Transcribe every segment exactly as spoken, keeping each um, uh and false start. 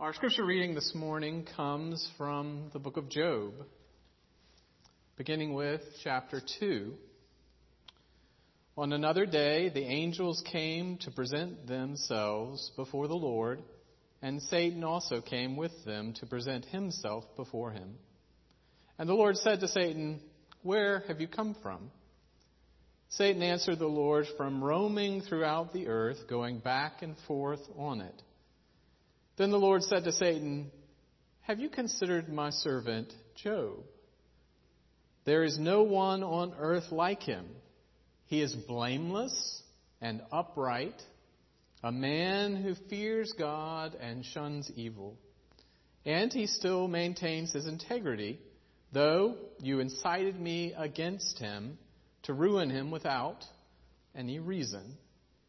Our scripture reading this morning comes from the book of Job, beginning with chapter two. On another day, the angels came to present themselves before the Lord, and Satan also came with them to present himself before him. And the Lord said to Satan, "Where have you come from?" Satan answered the Lord, "From roaming throughout the earth, going back and forth on it." Then the Lord said to Satan, "Have you considered my servant Job? There is no one on earth like him. He is blameless and upright, a man who fears God and shuns evil. And he still maintains his integrity, though you incited me against him to ruin him without any reason."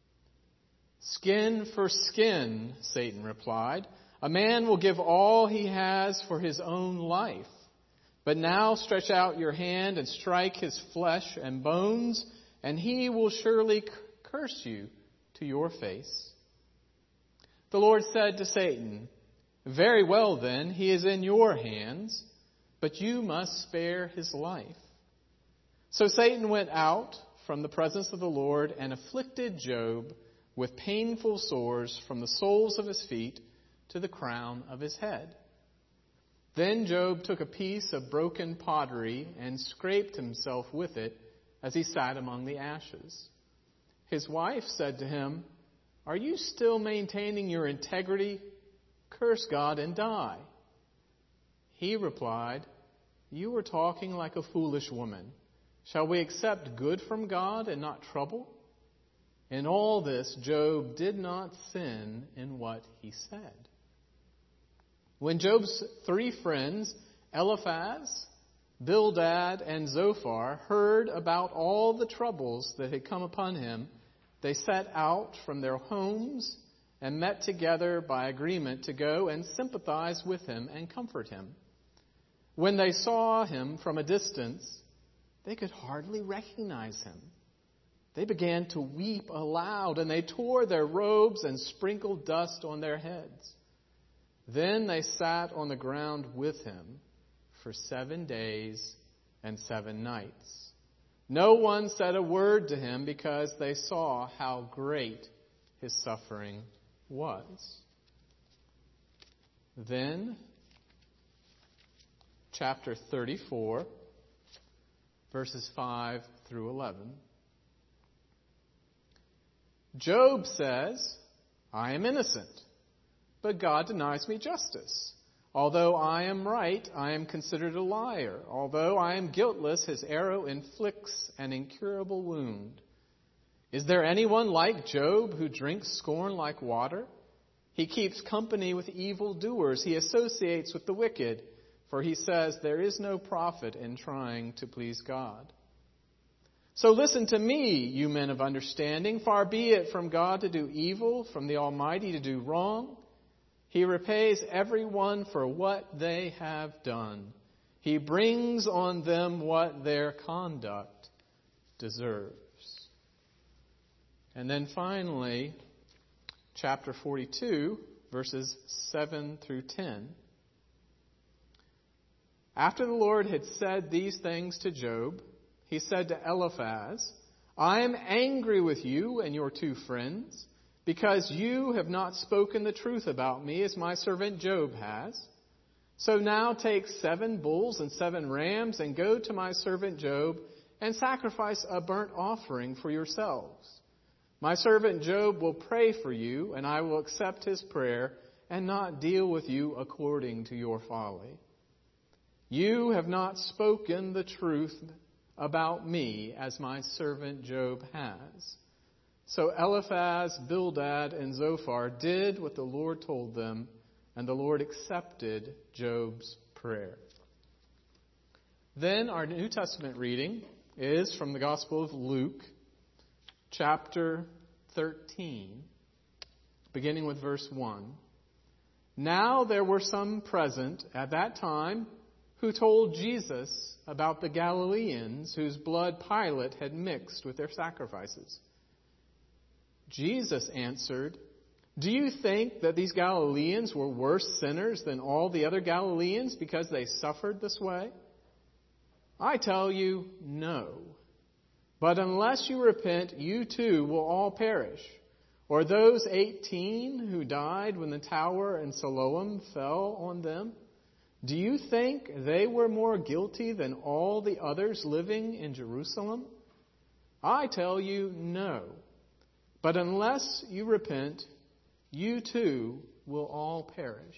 "Skin for skin," Satan replied. "A man will give all he has for his own life. But now stretch out your hand and strike his flesh and bones, and he will surely curse you to your face." The Lord said to Satan, "Very well then, he is in your hands, but you must spare his life." So Satan went out from the presence of the Lord and afflicted Job with painful sores from the soles of his feet to the crown of his head. Then Job took a piece of broken pottery and scraped himself with it as he sat among the ashes. His wife said to him, "Are you still maintaining your integrity? Curse God and die." He replied, "You are talking like a foolish woman. Shall we accept good from God and not trouble?" In all this, Job did not sin in what he said. When Job's three friends, Eliphaz, Bildad, and Zophar, heard about all the troubles that had come upon him, they set out from their homes and met together by agreement to go and sympathize with him and comfort him. When they saw him from a distance, they could hardly recognize him. They began to weep aloud, and they tore their robes and sprinkled dust on their heads. Then they sat on the ground with him for seven days and seven nights. No one said a word to him because they saw how great his suffering was. Then, chapter thirty-four, verses five through eleven. Job says, "I am innocent, but God denies me justice. Although I am right, I am considered a liar. Although I am guiltless, his arrow inflicts an incurable wound. Is there anyone like Job who drinks scorn like water? He keeps company with evildoers. He associates with the wicked, for he says there is no profit in trying to please God. So listen to me, you men of understanding. Far be it from God to do evil, from the Almighty to do wrong. He repays everyone for what they have done. He brings on them what their conduct deserves." And then finally, chapter forty-two, verses seven through ten. After the Lord had said these things to Job, he said to Eliphaz, "I am angry with you and your two friends, because you have not spoken the truth about me as my servant Job has. So now take seven bulls and seven rams and go to my servant Job and sacrifice a burnt offering for yourselves. My servant Job will pray for you, and I will accept his prayer and not deal with you according to your folly. You have not spoken the truth about me as my servant Job has." So Eliphaz, Bildad, and Zophar did what the Lord told them, and the Lord accepted Job's prayer. Then our New Testament reading is from the Gospel of Luke, chapter thirteen, beginning with verse one. Now there were some present at that time who told Jesus about the Galileans whose blood Pilate had mixed with their sacrifices. Jesus answered, Do you think that these Galileans were worse sinners than all the other Galileans because they suffered this way? I tell you, no. But unless you repent, you too will all perish. Or those eighteen who died when the tower in Siloam fell on them, do you think they were more guilty than all the others living in Jerusalem? I tell you, no. But unless you repent, you too will all perish.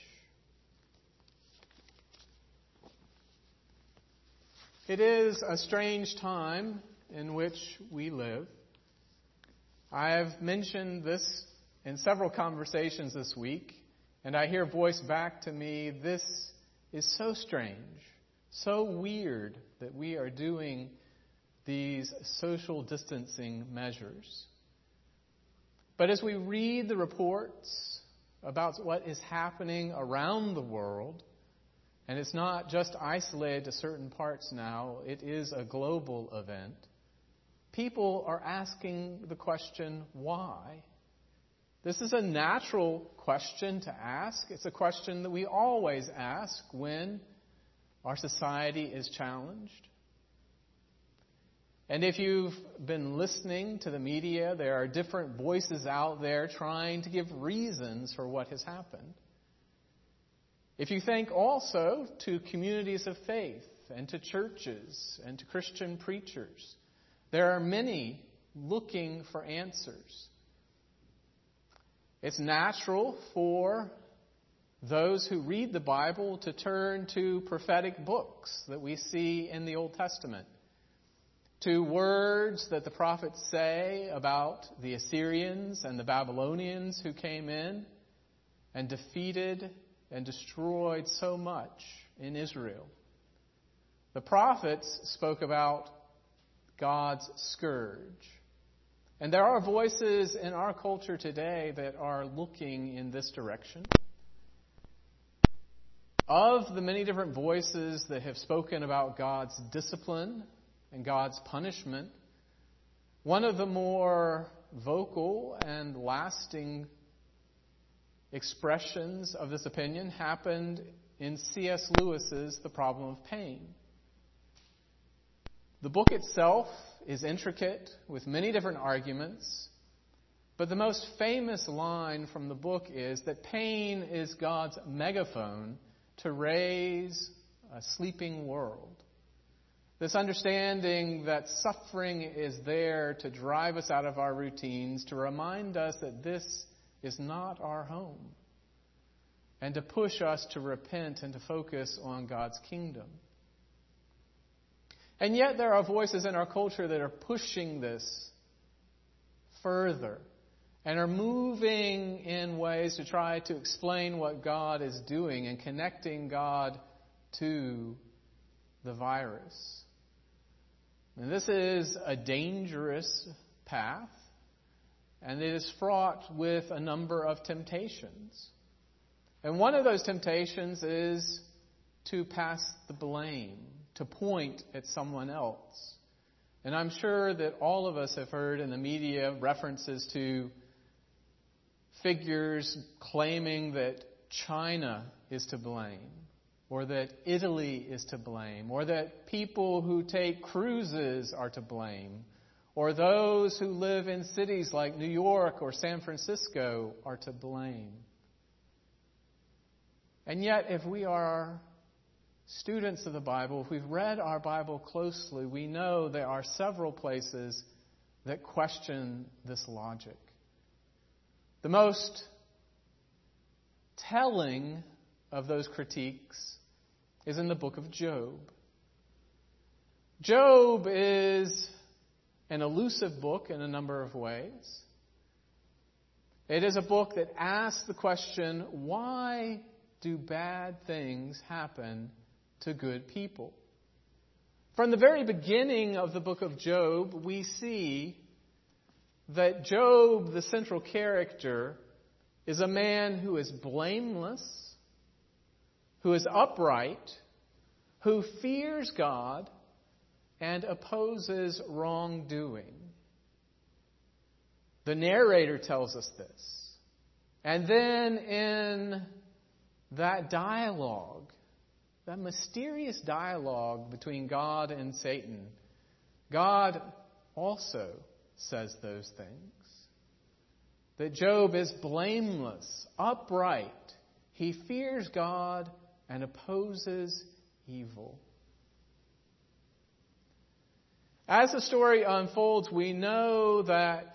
It is a strange time in which we live. I have mentioned this in several conversations this week, and I hear voiced back to me, this is so strange, so weird that we are doing these social distancing measures. But as we read the reports about what is happening around the world, and it's not just isolated to certain parts now, it is a global event, people are asking the question, why? This is a natural question to ask. It's a question that we always ask when our society is challenged. And if you've been listening to the media, there are different voices out there trying to give reasons for what has happened. If you think also to communities of faith and to churches and to Christian preachers, there are many looking for answers. It's natural for those who read the Bible to turn to prophetic books that we see in the Old Testament, to words that the prophets say about the Assyrians and the Babylonians who came in and defeated and destroyed so much in Israel. The prophets spoke about God's scourge. And there are voices in our culture today that are looking in this direction. Of the many different voices that have spoken about God's discipline and God's punishment, one of the more vocal and lasting expressions of this opinion happened in C S Lewis's The Problem of Pain. The book itself is intricate with many different arguments, but the most famous line from the book is that pain is God's megaphone to raise a sleeping world. This understanding that suffering is there to drive us out of our routines, to remind us that this is not our home, and to push us to repent and to focus on God's kingdom. And yet there are voices in our culture that are pushing this further and are moving in ways to try to explain what God is doing and connecting God to the virus. And this is a dangerous path, and it is fraught with a number of temptations. And one of those temptations is to pass the blame, to point at someone else. And I'm sure that all of us have heard in the media references to figures claiming that China is to blame, or that Italy is to blame, or that people who take cruises are to blame, or those who live in cities like New York or San Francisco are to blame. And yet, if we are students of the Bible, if we've read our Bible closely, we know there are several places that question this logic. The most telling of those critiques is in the book of Job. Job is an elusive book in a number of ways. It is a book that asks the question, why do bad things happen to good people? From the very beginning of the book of Job, we see that Job, the central character, is a man who is blameless, who is upright, who fears God, and opposes wrongdoing. The narrator tells us this. And then in that dialogue, that mysterious dialogue between God and Satan, God also says those things. That Job is blameless, upright. He fears God and opposes evil. As the story unfolds, we know that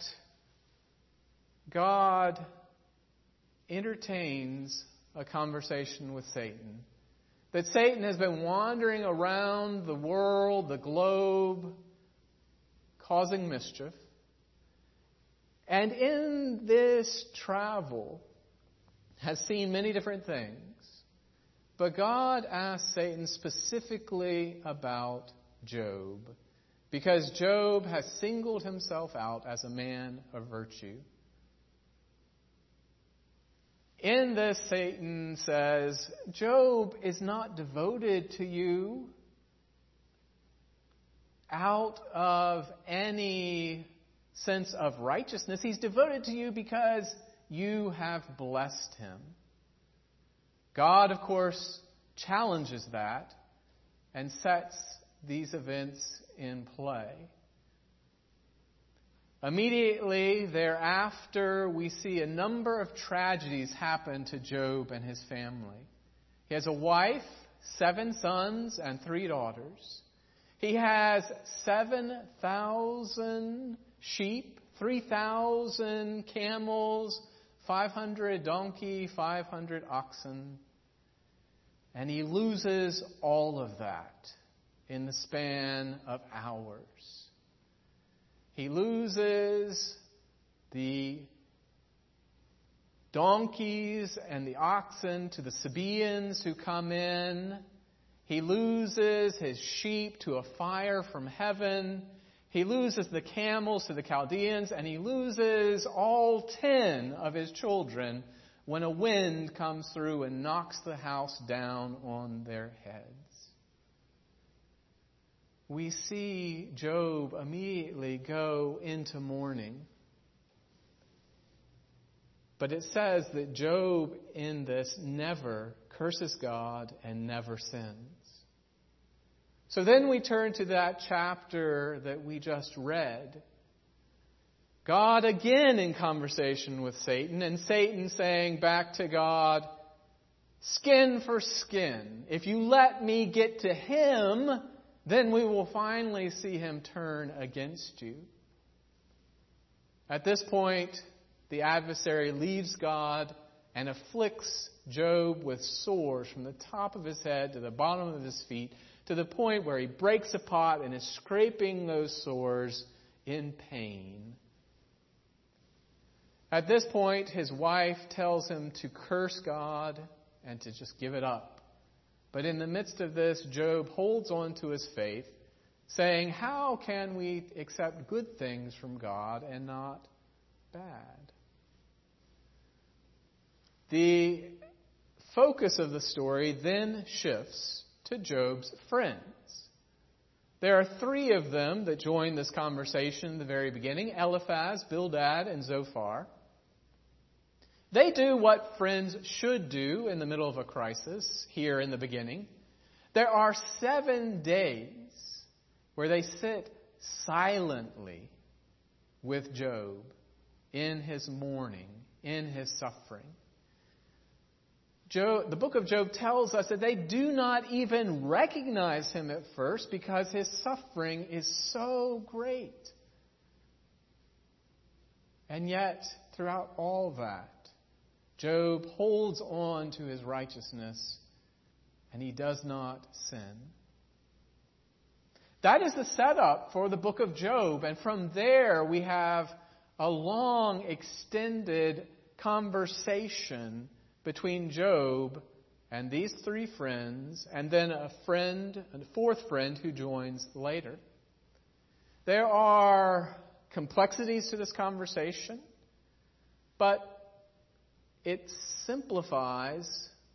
God entertains a conversation with Satan. That Satan has been wandering around the world, the globe, causing mischief. And in this travel has seen many different things. But God asked Satan specifically about Job, because Job has singled himself out as a man of virtue. In this, Satan says, Job is not devoted to you out of any sense of righteousness. He's devoted to you because you have blessed him. God, of course, challenges that and sets these events in play. Immediately thereafter, we see a number of tragedies happen to Job and his family. He has a wife, seven sons, and three daughters. He has seven thousand sheep, three thousand camels, five hundred donkey, five hundred oxen. And he loses all of that in the span of hours. He loses the donkeys and the oxen to the Sabaeans who come in. He loses his sheep to a fire from heaven. He loses the camels to the Chaldeans. And he loses all ten of his children when a wind comes through and knocks the house down on their heads. We see Job immediately go into mourning. But it says that Job in this never curses God and never sins. So then we turn to that chapter that we just read. God again in conversation with Satan, and Satan saying back to God, skin for skin. If you let me get to him, then we will finally see him turn against you. At this point, the adversary leaves God and afflicts Job with sores from the top of his head to the bottom of his feet, to the point where he breaks a pot and is scraping those sores in pain. At this point, his wife tells him to curse God and to just give it up. But in the midst of this, Job holds on to his faith, saying, how can we accept good things from God and not bad? The focus of the story then shifts to Job's friends. There are three of them that join this conversation in the very beginning: Eliphaz, Bildad, and Zophar. They do what friends should do in the middle of a crisis here in the beginning. There are seven days where they sit silently with Job in his mourning, in his suffering. Job, the book of Job tells us that they do not even recognize him at first because his suffering is so great. And yet, throughout all that, Job holds on to his righteousness and he does not sin. That is the setup for the book of Job. And from there we have a long, extended conversation between Job and these three friends, and then a friend, a fourth friend who joins later. There are complexities to this conversation, but it simplifies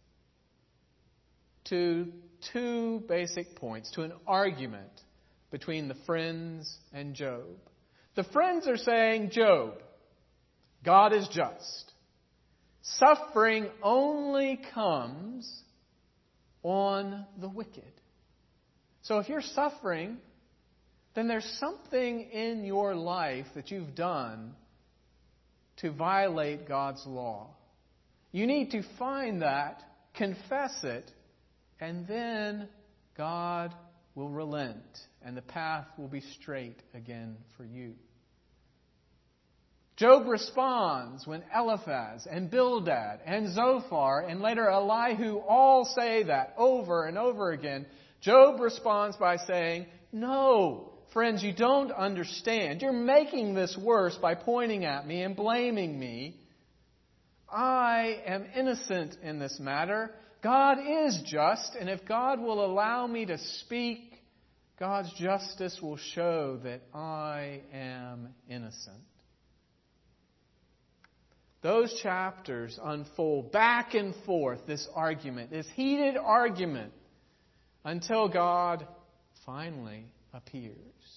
to two basic points, to an argument between the friends and Job. The friends are saying, Job, God is just. Suffering only comes on the wicked. So if you're suffering, then there's something in your life that you've done to violate God's law. You need to find that, confess it, and then God will relent, and the path will be straight again for you. Job responds when Eliphaz and Bildad and Zophar and later Elihu all say that over and over again. Job responds by saying, "No, friends, you don't understand. You're making this worse by pointing at me and blaming me. I am innocent in this matter. God is just, and if God will allow me to speak, God's justice will show that I am innocent." Those chapters unfold back and forth, this argument, this heated argument, until God finally appears.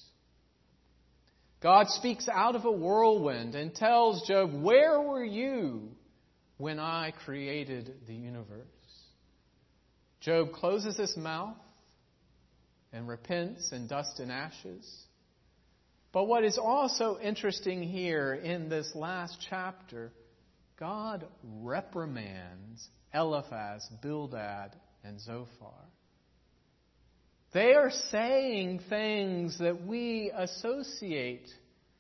God speaks out of a whirlwind and tells Job, "Where were you when I created the universe?" Job closes his mouth and repents in dust and ashes. But what is also interesting here in this last chapter, God reprimands Eliphaz, Bildad, and Zophar. They are saying things that we associate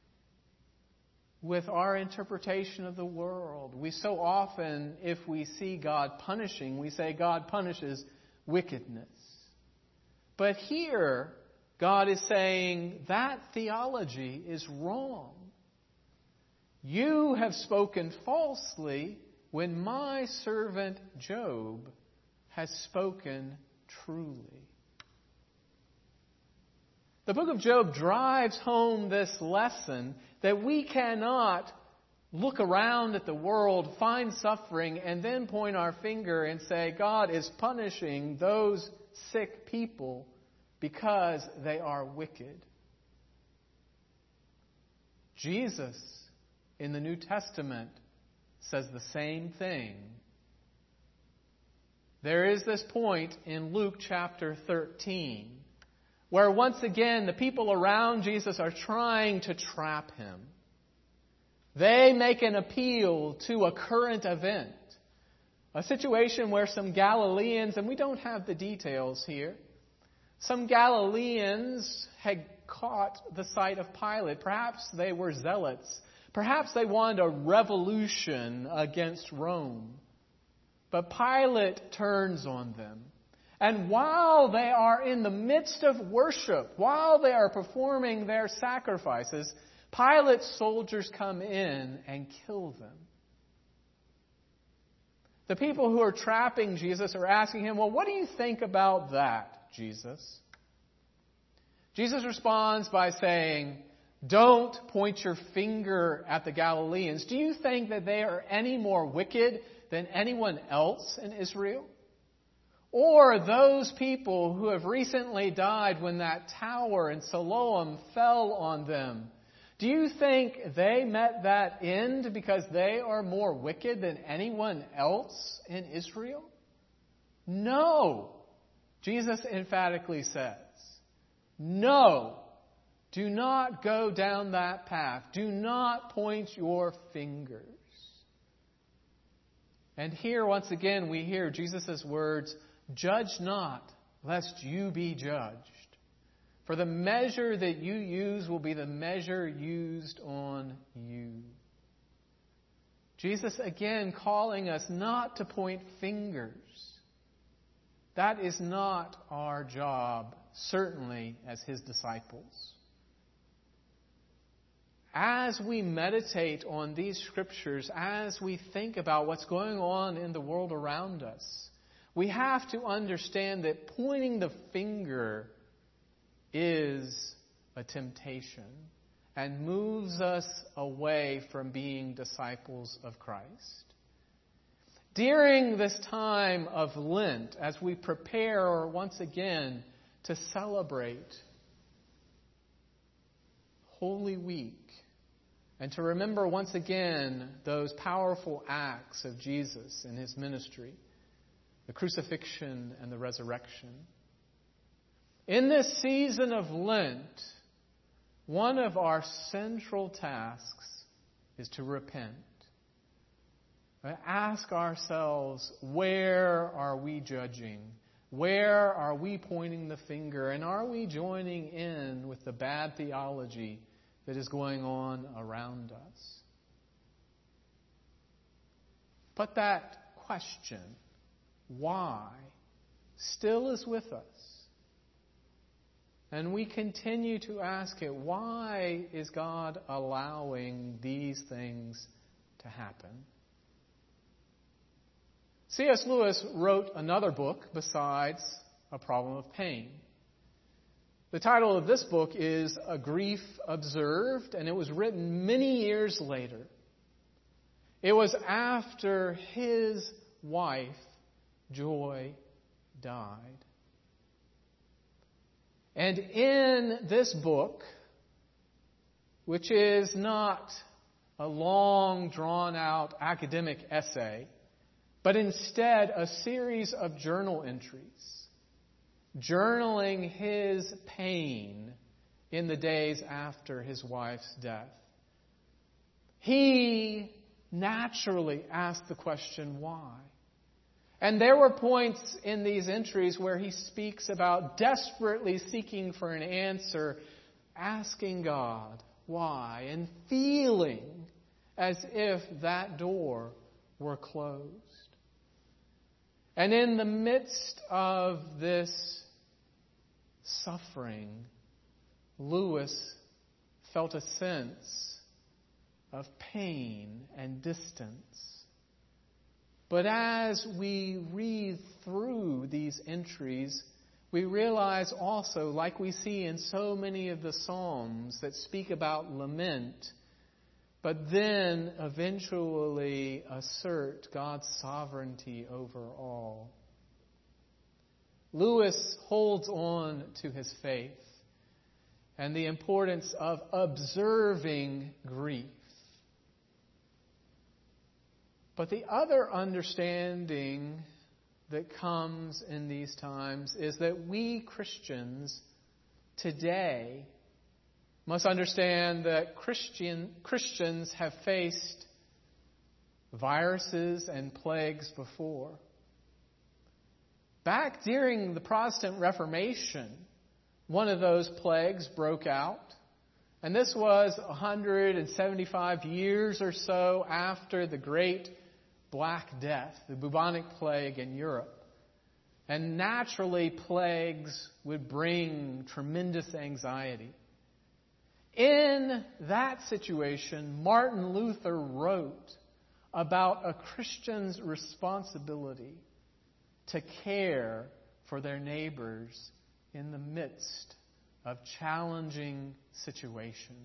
with our interpretation of the world. We so often, if we see God punishing, we say God punishes wickedness. But here, God is saying that theology is wrong. You have spoken falsely when my servant Job has spoken truly. The book of Job drives home this lesson that we cannot look around at the world, find suffering, and then point our finger and say God is punishing those sick people because they are wicked. Jesus in the New Testament says the same thing. There is this point in Luke chapter thirteen where once again the people around Jesus are trying to trap him. They make an appeal to a current event, a situation where some Galileans, and we don't have the details here, some Galileans had caught the sight of Pilate. Perhaps they were zealots. Perhaps they wanted a revolution against Rome. But Pilate turns on them. And while they are in the midst of worship, while they are performing their sacrifices, Pilate's soldiers come in and kill them. The people who are trapping Jesus are asking him, "Well, what do you think about that, Jesus?" Jesus responds by saying, "Don't point your finger at the Galileans. Do you think that they are any more wicked than anyone else in Israel? Or those people who have recently died when that tower in Siloam fell on them? Do you think they met that end because they are more wicked than anyone else in Israel? No." Jesus emphatically says, "No. Do not go down that path. Do not point your fingers." And here, once again, we hear Jesus' words, "Judge not, lest you be judged. For the measure that you use will be the measure used on you." Jesus again calling us not to point fingers. That is not our job, certainly as his disciples. As we meditate on these scriptures, as we think about what's going on in the world around us, we have to understand that pointing the finger is a temptation and moves us away from being disciples of Christ. During this time of Lent, as we prepare once again to celebrate Holy Week, and to remember once again those powerful acts of Jesus in his ministry, the crucifixion and the resurrection. In this season of Lent, one of our central tasks is to repent. Ask ourselves, where are we judging? Where are we pointing the finger? And are we joining in with the bad theology that is going on around us? But that question, why, still is with us. And we continue to ask it, why is God allowing these things to happen? C S Lewis wrote another book besides A Problem of Pain. The title of this book is A Grief Observed, and it was written many years later. It was after his wife, Joy, died. And in this book, which is not a long, drawn-out academic essay, but instead a series of journal entries, journaling his pain in the days after his wife's death, he naturally asked the question, why? And there were points in these entries where he speaks about desperately seeking for an answer, asking God why, and feeling as if that door were closed. And in the midst of this suffering, Lewis felt a sense of pain and distance. But as we read through these entries, we realize also, like we see in so many of the Psalms that speak about lament, but then eventually assert God's sovereignty over all. Lewis holds on to his faith and the importance of observing grief. But the other understanding that comes in these times is that we Christians today must understand that Christian, Christians have faced viruses and plagues before. Back during the Protestant Reformation, one of those plagues broke out. And this was one hundred seventy-five years or so after the Great Black Death, the bubonic plague in Europe. And naturally, plagues would bring tremendous anxiety. In that situation, Martin Luther wrote about a Christian's responsibility to care for their neighbors in the midst of challenging situations.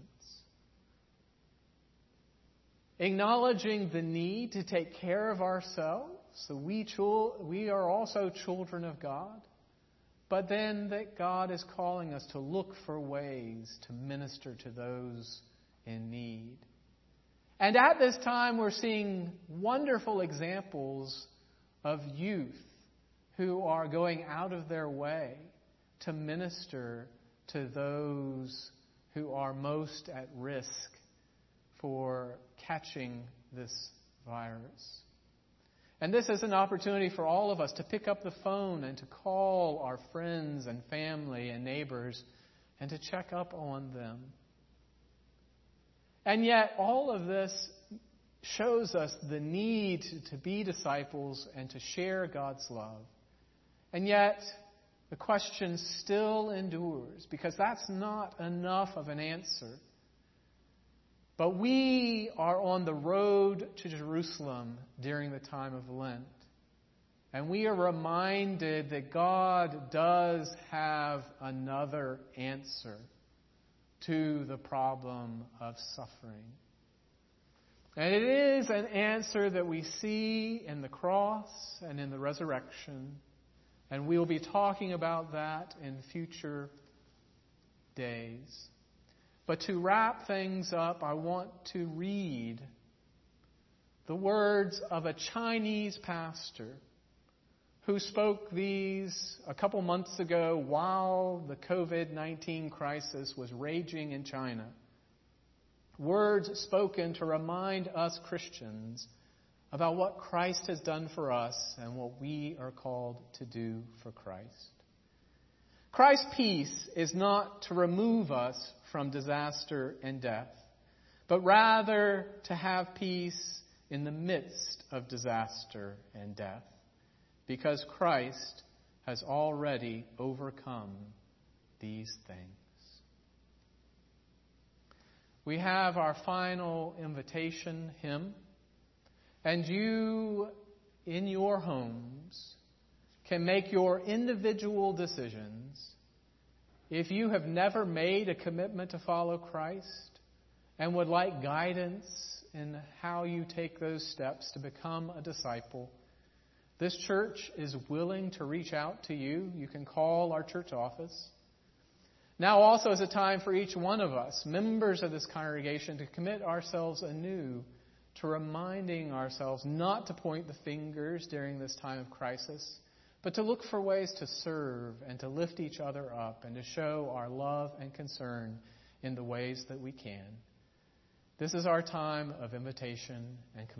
Acknowledging the need to take care of ourselves, so we, chul- we are also children of God, but then that God is calling us to look for ways to minister to those in need. And at this time, we're seeing wonderful examples of youth who are going out of their way to minister to those who are most at risk for catching this virus. And this is an opportunity for all of us to pick up the phone and to call our friends and family and neighbors and to check up on them. And yet all of this shows us the need to be disciples and to share God's love. And yet the question still endures, because that's not enough of an answer. But we are on the road to Jerusalem during the time of Lent. And we are reminded that God does have another answer to the problem of suffering. And it is an answer that we see in the cross and in the resurrection. And we'll be talking about that in future days. But to wrap things up, I want to read the words of a Chinese pastor who spoke these a couple months ago while the covid nineteen crisis was raging in China. Words spoken to remind us Christians about what Christ has done for us and what we are called to do for Christ. Christ's peace is not to remove us from disaster and death, but rather to have peace in the midst of disaster and death, because Christ has already overcome these things. We have our final invitation hymn, and you in your homes can make your individual decisions. If you have never made a commitment to follow Christ and would like guidance in how you take those steps to become a disciple, this church is willing to reach out to you. You can call our church office. Now also is a time for each one of us, members of this congregation, to commit ourselves anew to reminding ourselves not to point the fingers during this time of crisis, but to look for ways to serve and to lift each other up and to show our love and concern in the ways that we can. This is our time of invitation and commitment.